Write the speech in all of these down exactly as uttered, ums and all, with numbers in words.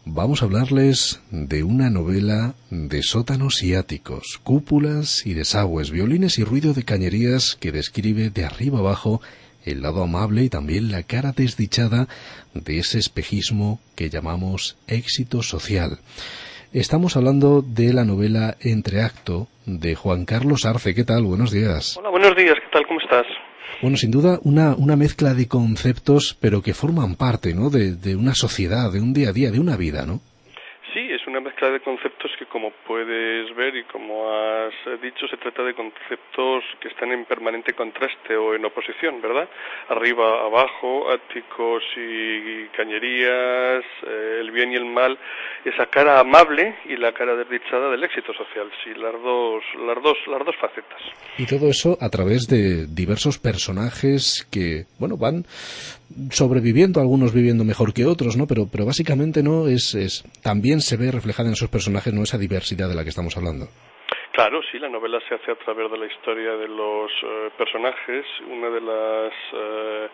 Vamos a hablarles de una novela de sótanos y áticos, cúpulas y desagües, violines y ruido de cañerías que describe de arriba abajo el lado amable y también la cara desdichada de ese espejismo que llamamos éxito social. Estamos hablando de la novela Entreacto de Juan Carlos Arce. ¿Qué tal? Buenos días. Hola, buenos días. ¿Qué tal? ¿Cómo estás? Bueno, sin duda una, una mezcla de conceptos, pero que forman parte, ¿no?, de, de una sociedad, de un día a día, de una vida, ¿no? Sí, es una mezcla de conceptos que, como puedes ver y como has dicho, se trata de conceptos que están en permanente contraste o en oposición, ¿verdad? Arriba, abajo, áticos y cañerías, eh, el bien y el mal, esa cara amable y la cara desdichada del éxito social, sí, las dos, las dos, las dos facetas. Y todo eso a través de diversos personajes que, bueno, van sobreviviendo, algunos viviendo mejor que otros, ¿no? Pero, pero básicamente no es, es también se ve reflejada en esos personajes, no esa diversidad de la que estamos hablando. Claro, sí, la novela se hace a través de la historia de los eh, personajes. Una de las eh,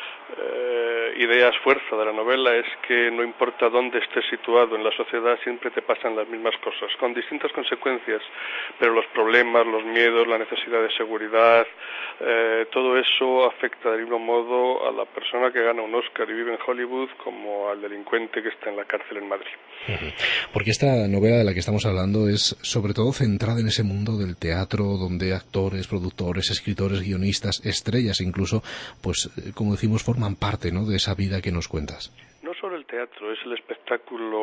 eh, ideas fuerza de la novela es que no importa dónde estés situado en la sociedad, siempre te pasan las mismas cosas, con distintas consecuencias, pero los problemas, los miedos, la necesidad de seguridad, eh, todo eso afecta del mismo modo a la persona que gana un Oscar y vive en Hollywood como al delincuente que está en la cárcel en Madrid. Porque esta novela de la que estamos hablando es sobre todo centrada en ese mundo del teatro, donde actores, productores, escritores, guionistas, estrellas incluso, pues como decimos, forman parte, ¿no?, de esa vida que nos cuentas. No solo el teatro, es el espectáculo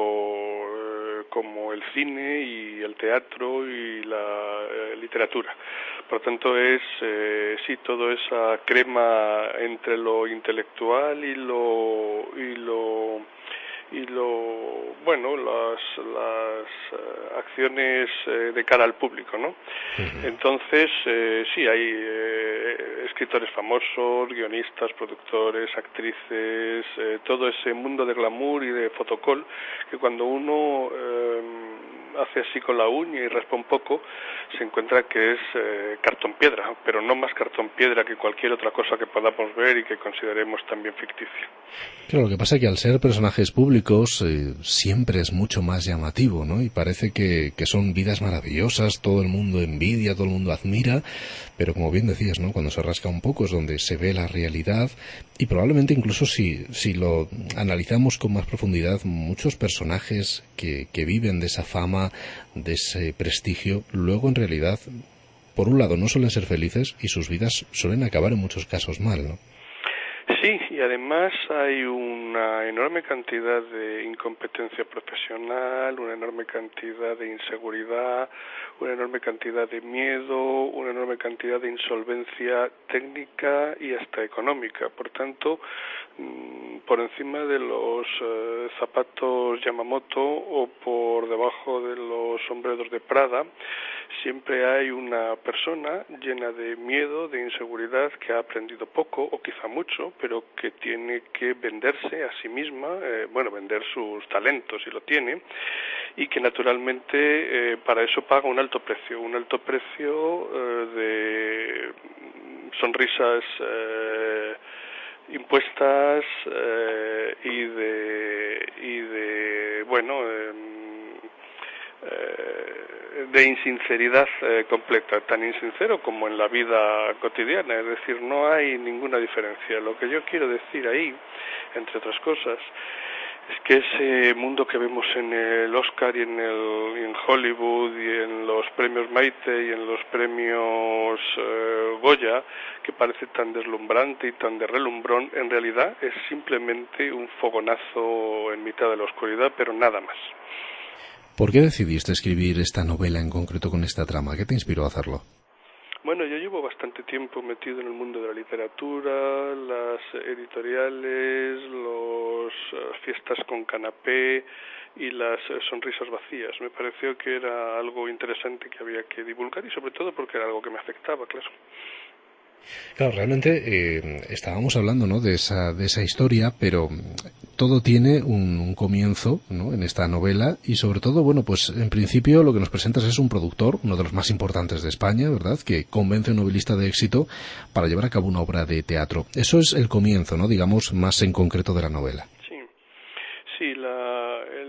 eh, como el cine y el teatro y la eh, literatura. Por lo tanto, es, eh, sí, toda esa crema entre lo intelectual y lo... Y lo y lo bueno las las uh, acciones eh, de cara al público, ¿no? Uh-huh. Entonces eh, sí hay eh, escritores famosos, guionistas, productores, actrices, eh, todo ese mundo de glamour y de fotocall que cuando uno eh, hace así con la uña y raspa un poco se encuentra que es eh, cartón piedra, pero no más cartón piedra que cualquier otra cosa que podamos ver y que consideremos también ficticia. Claro, lo que pasa es que al ser personajes públicos eh, siempre es mucho más llamativo, ¿no? Y parece que, que son vidas maravillosas, todo el mundo envidia, todo el mundo admira, pero como bien decías, ¿no?, cuando se rasca un poco es donde se ve la realidad y probablemente incluso si, si lo analizamos con más profundidad, muchos personajes que, que viven de esa fama, de ese prestigio, luego en realidad, por un lado, no suelen ser felices y sus vidas suelen acabar en muchos casos mal, ¿no? Sí, y además hay una enorme cantidad de incompetencia profesional, una enorme cantidad de inseguridad, una enorme cantidad de miedo, una enorme cantidad de insolvencia técnica y hasta económica. Por tanto, por encima de los eh, zapatos Yamamoto o por debajo de los sombreros de Prada, siempre hay una persona llena de miedo, de inseguridad, que ha aprendido poco o quizá mucho, pero que tiene que venderse a sí misma, eh, bueno, vender sus talentos si lo tiene, y que naturalmente eh, para eso paga un alto precio, un alto precio eh, de sonrisas eh, impuestas eh, y de y de bueno eh, eh, de insinceridad eh, completa, tan insincero como en la vida cotidiana, es decir, no hay ninguna diferencia. Lo que yo quiero decir ahí, entre otras cosas, es que ese mundo que vemos en el Oscar y en, el, y en Hollywood y en los premios Maite y en los premios eh, Goya, que parece tan deslumbrante y tan de relumbrón, en realidad es simplemente un fogonazo en mitad de la oscuridad, pero nada más. ¿Por qué decidiste escribir esta novela en concreto con esta trama? ¿Qué te inspiró a hacerlo? Bueno, yo llevo bastante tiempo metido en el mundo de la literatura, las editoriales, las uh, fiestas con canapé y las uh, sonrisas vacías. Me pareció que era algo interesante que había que divulgar y sobre todo porque era algo que me afectaba, claro. Claro, realmente eh, estábamos hablando, ¿no?, de esa de esa historia, pero todo tiene un, un comienzo, ¿no?, en esta novela y sobre todo, bueno, pues en principio lo que nos presentas es un productor, uno de los más importantes de España, ¿verdad?, que convence a un novelista de éxito para llevar a cabo una obra de teatro. Eso es el comienzo, ¿no?, digamos, más en concreto de la novela. Sí, sí, la, el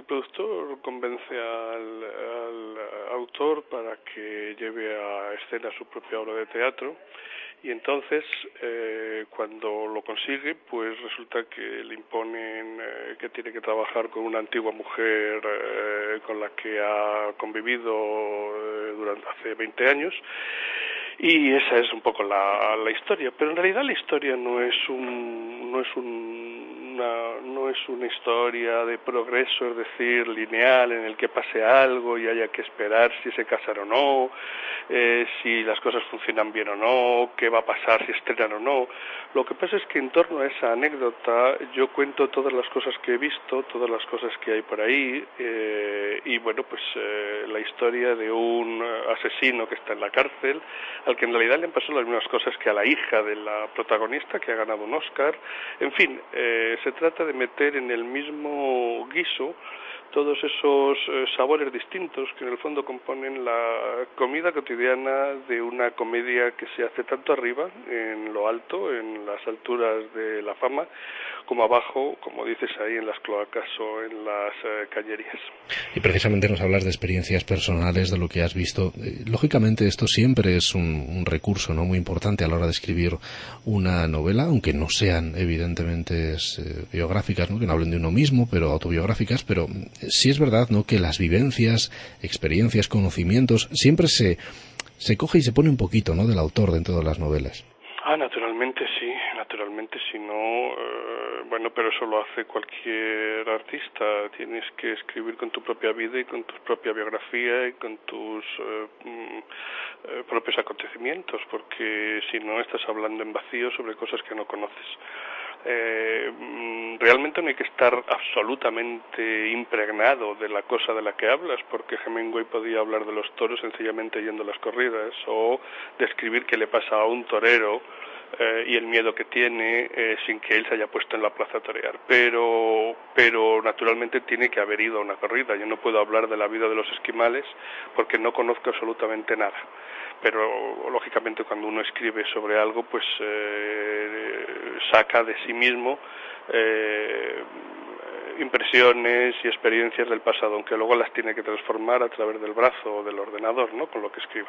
el productor convence al, al autor para que lleve a escena su propia obra de teatro. Y entonces, eh, cuando lo consigue, pues resulta que le imponen eh, que tiene que trabajar con una antigua mujer eh, con la que ha convivido eh, durante hace veinte años. Y esa es un poco la, la historia, pero en realidad la historia no es un no es un, una no es una historia de progreso, es decir, lineal, en el que pase algo y haya que esperar si se casan o no, eh, si las cosas funcionan bien o no, qué va a pasar si estrenan o no. Lo que pasa es que en torno a esa anécdota yo cuento todas las cosas que he visto, todas las cosas que hay por ahí, eh, y bueno, pues eh, la historia de un asesino que está en la cárcel, al que en realidad le han pasado las mismas cosas que a la hija de la protagonista, que ha ganado un Oscar. En fin, eh, se trata de meter en el mismo guiso todos esos eh, sabores distintos que en el fondo componen la comida cotidiana de una comedia que se hace tanto arriba, en lo alto, en las alturas de la fama, como abajo, como dices ahí, en las cloacas o en las eh, cañerías. Y precisamente nos hablas de experiencias personales, de lo que has visto. Eh, lógicamente esto siempre es un, un recurso, ¿no?, muy importante a la hora de escribir una novela, aunque no sean evidentemente eh, biográficas, ¿no?, que no hablen de uno mismo, pero autobiográficas, pero sí es verdad, ¿no?, que las vivencias, experiencias, conocimientos, siempre se, se coge y se pone un poquito, ¿no?, del autor dentro de las novelas. Ah, naturalmente sí, naturalmente si no, eh, bueno, pero eso lo hace cualquier artista. Tienes que escribir con tu propia vida y con tu propia biografía y con tus eh, eh, propios acontecimientos, porque si no estás hablando en vacío sobre cosas que no conoces. Eh, realmente no hay que estar absolutamente impregnado de la cosa de la que hablas, porque Hemingway podía hablar de los toros sencillamente yendo a las corridas, o describir qué le pasa a un torero eh, y el miedo que tiene eh, sin que él se haya puesto en la plaza a torear, pero, pero naturalmente tiene que haber ido a una corrida. Yo no puedo hablar de la vida de los esquimales porque no conozco absolutamente nada. Pero lógicamente cuando uno escribe sobre algo, pues eh, saca de sí mismo eh, impresiones y experiencias del pasado, aunque luego las tiene que transformar a través del brazo o del ordenador, ¿no?, con lo que escriba.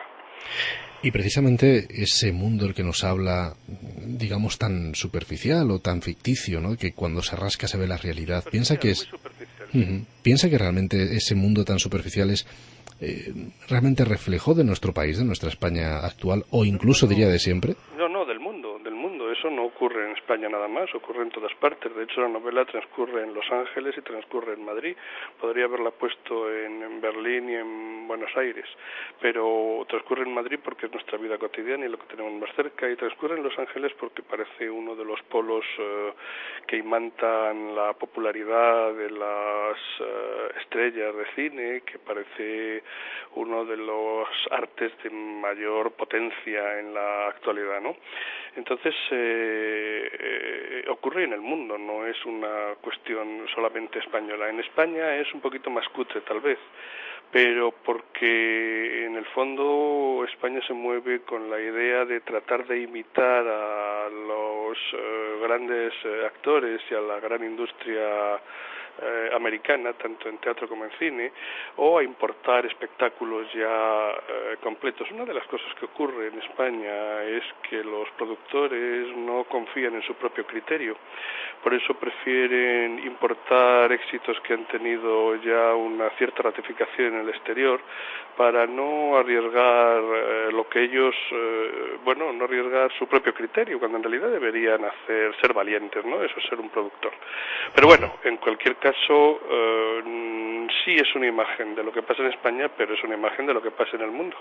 Y precisamente ese mundo el que nos habla, digamos, tan superficial o tan ficticio, ¿no?, que cuando se rasca se ve la realidad. Piensa que es, uh-huh, piensa que realmente ese mundo tan superficial es eh, realmente reflejo de nuestro país, de nuestra España actual, o incluso, no, no, diría, de siempre. No, no, del mundo, del mundo. Eso no ocurre en España nada más, ocurre en todas partes. De hecho, la novela transcurre en Los Ángeles y transcurre en Madrid. Podría haberla puesto en, en Berlín y en Buenos Aires, pero transcurre en Madrid porque es nuestra vida cotidiana y lo que tenemos más cerca, y transcurre en Los Ángeles porque parece uno de los polos eh, que imantan la popularidad de las eh, estrellas de cine, que parece uno de los artes de mayor potencia en la actualidad, ¿no? Entonces eh, eh, ocurre en el mundo, no es una cuestión solamente española. En España es un poquito más cutre tal vez, pero porque en el fondo España se mueve con la idea de tratar de imitar a los eh, grandes eh, actores y a la gran industria eh, americana, tanto en teatro como en cine, o a importar espectáculos ya eh, completos. Una de las cosas que ocurre en España es que los productores no confían en su propio criterio, por eso prefieren importar éxitos que han tenido ya una cierta ratificación en el exterior, para no arriesgar eh, lo que ellos, eh, bueno, no arriesgar su propio criterio, cuando en realidad deberían hacer, ser valientes, ¿no? Eso es ser un productor. Pero bueno, en cualquier caso, eh, sí es una imagen de lo que pasa en España, pero es una imagen de lo que pasa en el mundo.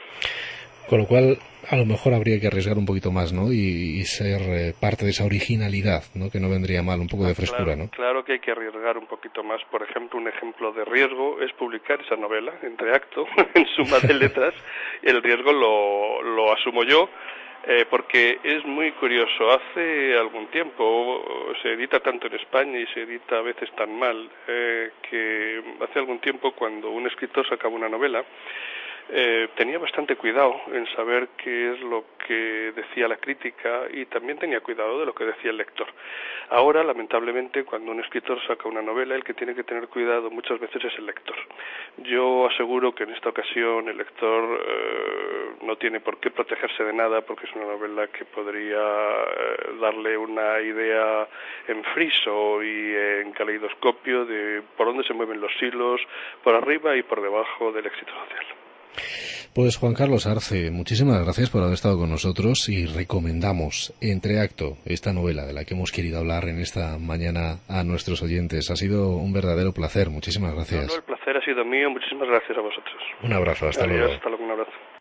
Con lo cual, a lo mejor habría que arriesgar un poquito más, ¿no? Y, y ser eh, parte de esa originalidad, ¿no?, que no vendría mal, un poco de frescura, claro, ¿no? Claro que hay que arriesgar un poquito más. Por ejemplo, un ejemplo de riesgo es publicar esa novela, entre acto, en suma de letras. El riesgo lo, lo asumo yo, eh, porque es muy curioso. Hace algún tiempo, se edita tanto en España y se edita a veces tan mal, eh, que hace algún tiempo, cuando un escritor sacaba una novela, eh, tenía bastante cuidado en saber qué es lo que decía la crítica y también tenía cuidado de lo que decía el lector. Ahora, lamentablemente, cuando un escritor saca una novela, el que tiene que tener cuidado muchas veces es el lector. Yo aseguro que en esta ocasión el lector eh, no tiene por qué protegerse de nada, porque es una novela que podría eh, darle una idea en friso y en caleidoscopio de por dónde se mueven los hilos, por arriba y por debajo del éxito social. Pues Juan Carlos Arce, muchísimas gracias por haber estado con nosotros y recomendamos Entreacto, esta novela de la que hemos querido hablar en esta mañana a nuestros oyentes. Ha sido un verdadero placer, muchísimas gracias. No, no, el placer ha sido mío, muchísimas gracias a vosotros. Un abrazo, hasta Adiós, luego. Hasta luego, un abrazo.